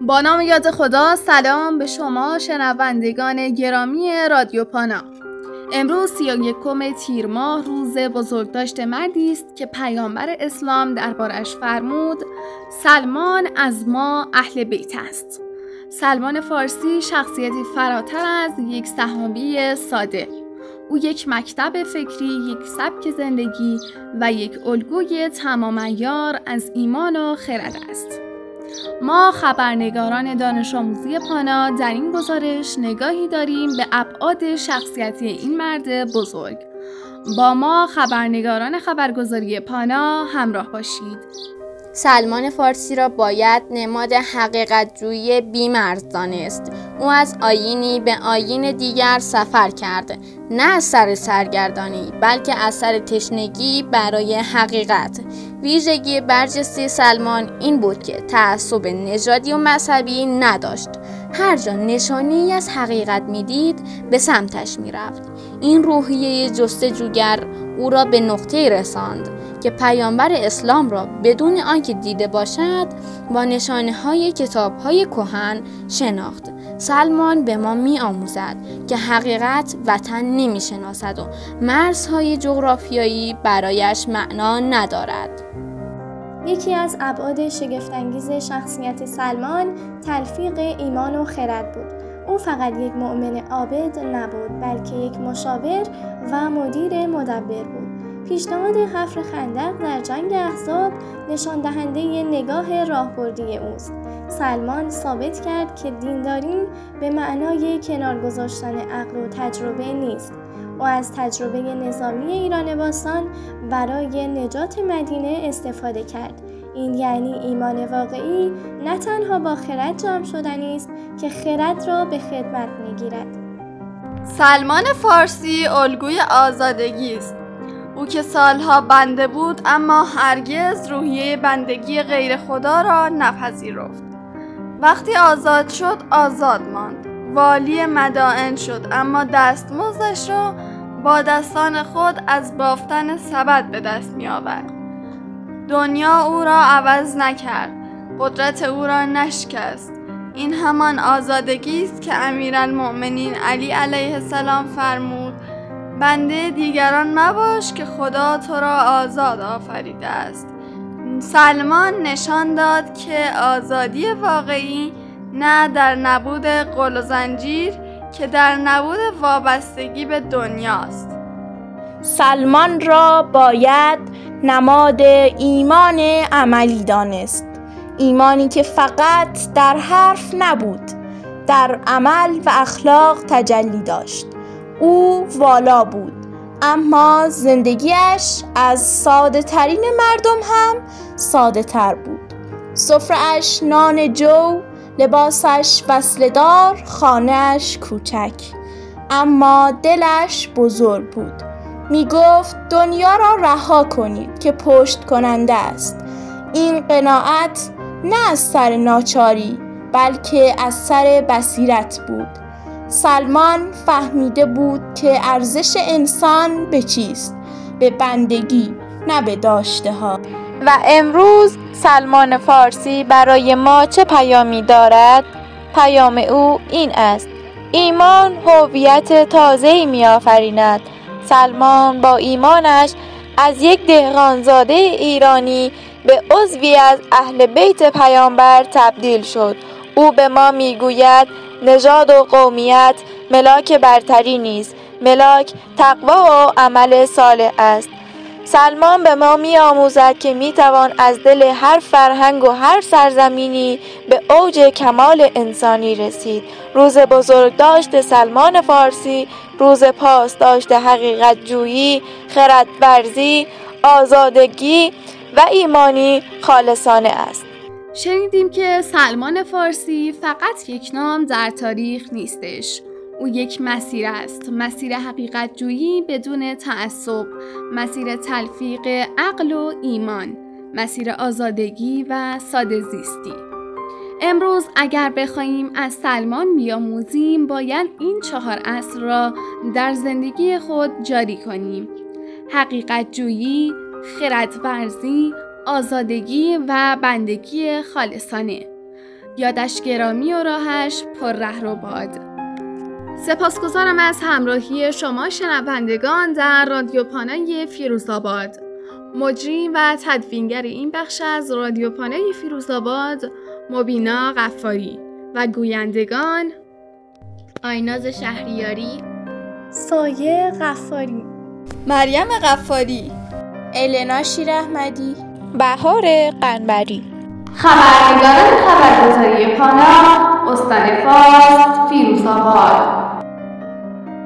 با نام یاد خدا. سلام به شما شنوندگان گرامی رادیو پانا. امروز 31 تیر ماه روز بزرگداشت مردی است که پیامبر اسلام دربارش فرمود سلمان از ما اهل بیت است. سلمان فارسی شخصیتی فراتر از یک صحابی ساده. او یک مکتب فکری، یک سبک زندگی و یک الگوی تمام عیار از ایمان و خرد است. ما خبرنگاران دانش آموزی پانا در این گزارش نگاهی داریم به ابعاد شخصیتی این مرد بزرگ. با ما خبرنگاران خبرگزاری پانا همراه باشید. سلمان فارسی را باید نماد حقیقت جویی بی‌مرز دانست. او از آیینی به آیین دیگر سفر کرد، نه از سر سرگردانی بلکه از سر تشنگی برای حقیقت. ویژگی برجسته سلمان این بود که تعصب نژادی و مذهبی نداشت. هر جا نشانی از حقیقت میدید به سمتش میرفت. این روحیه جستجوگر او را به نقطه‌ای رساند که پیامبر اسلام را بدون آنکه دیده باشد با نشانه‌های کتاب‌های کهن شناخت. سلمان به ما می‌آموزد که حقیقت وطن نمی‌شناسد و مرزهای جغرافیایی برایش معنا ندارد. یکی از ابعاد شگفت‌انگیز شخصیت سلمان تلفیق ایمان و خرد بود. او فقط یک مؤمن عابد نبود، بلکه یک مشاور و مدیر مدبر بود. پیشنهاد حفر خندق در جنگ احزاب نشان دهنده نگاه راهبردی اوست. سلمان ثابت کرد که دینداری به معنای کنار گذاشتن عقل و تجربه نیست. او از تجربه نظامی ایران باستان برای نجات مدینه استفاده کرد. این یعنی ایمان واقعی نه تنها با خرد جمع شدنی است که خرد را به خدمت می‌گیرد. سلمان فارسی الگوی آزادگی است. او که سالها بنده بود اما هرگز روحیه بندگی غیر خدا را نپذیرفت. وقتی آزاد شد آزاد ماند. والی مدائن شد اما دستمزدش را با دستان خود از بافتن سبد به دست می آورد. دنیا او را عوض نکرد، قدرت او را نشکست. این همان آزادگی است که امیرالمؤمنین علی علیه السلام فرمود بنده دیگران مباش که خدا تو را آزاد آفریده است. سلمان نشان داد که آزادی واقعی نه در نبود قل و زنجیر که در نبود وابستگی به دنیاست. سلمان را باید نماد ایمان عملی دانست. ایمانی که فقط در حرف نبود، در عمل و اخلاق تجلی داشت. او والا بود اما زندگیش از ساده ترین مردم هم ساده تر بود. سفره‌اش نان جو، لباسش وصله‌دار، خانه‌اش کوچک، اما دلش بزرگ بود. می گفت دنیا را رها کنید که پشت کننده است. این قناعت نه از سر ناچاری بلکه از سر بصیرت بود. سلمان فهمیده بود که ارزش انسان به چیست؟ به بندگی، نه به داشته ها. و امروز سلمان فارسی برای ما چه پیامی دارد؟ پیام او این است: ایمان هویت تازه‌ای می‌آفریند. سلمان با ایمانش از یک دهقانزاده ایرانی به عضوی از اهل بیت پیامبر تبدیل شد. او به ما میگوید نژاد و قومیت ملاک برتری نیست، ملاک تقوا و عمل صالح است. سلمان به ما می‌آموزد که می‌توان از دل هر فرهنگ و هر سرزمینی به اوج کمال انسانی رسید. روز بزرگداشت سلمان فارسی روز پاسداشت حقیقت جویی، خرد ورزی، آزادگی و ایمانی خالصانه است. شنیدیم که سلمان فارسی فقط یک نام در تاریخ نیستش. او یک مسیر است، مسیر حقیقت جویی بدون تعصب، مسیر تلفیق عقل و ایمان، مسیر آزادگی و ساده زیستی. امروز اگر بخوایم از سلمان بیاموزیم باید این 4 اصل را در زندگی خود جاری کنیم: حقیقت جویی، خرد ورزی، آزادگی و بندگی خالصانه. یادش گرامی و راهش پر ره و باد. سپاسگزارم از همراهی شما شنوندگان در رادیو پانای فیروزآباد. مجری و تدوینگر این بخش از رادیو پانای فیروزآباد مبینا غفاری و گویندگان آیناز شهریاری، سایه غفاری، مریم غفاری، النا شیراحمدی، بهار قنبری. خبرنگاران خبرگزاری پانا، استان فارس، فیروزآباد.